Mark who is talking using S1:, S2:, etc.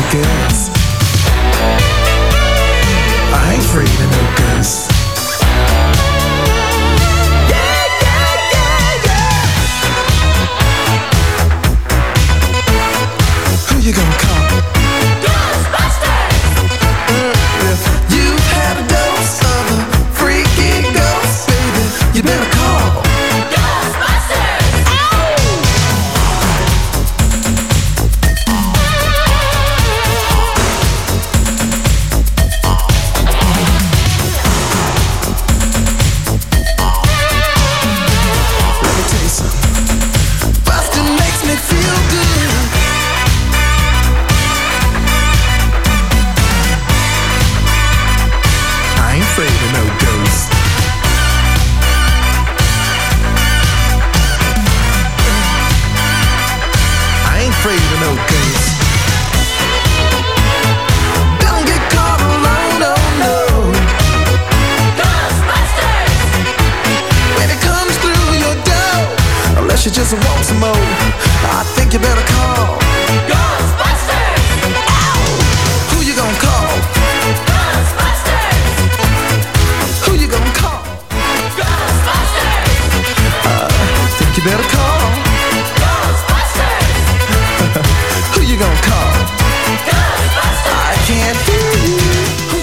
S1: of ghosts. I ain't afraid of no ghosts. Yeah, yeah, yeah, yeah. Who you gonna call? Ghostbusters! If you've had a dose of a freaky ghost, baby, you better call
S2: Ghostbusters!
S1: Let me tell you something. Bustin' makes me feel good. I ain't afraid of no ghosts. I ain't afraid of no ghosts. Don't get caught alone, oh no.
S2: Ghostbusters!
S1: When it comes through your door, unless you just want some more, I think you better call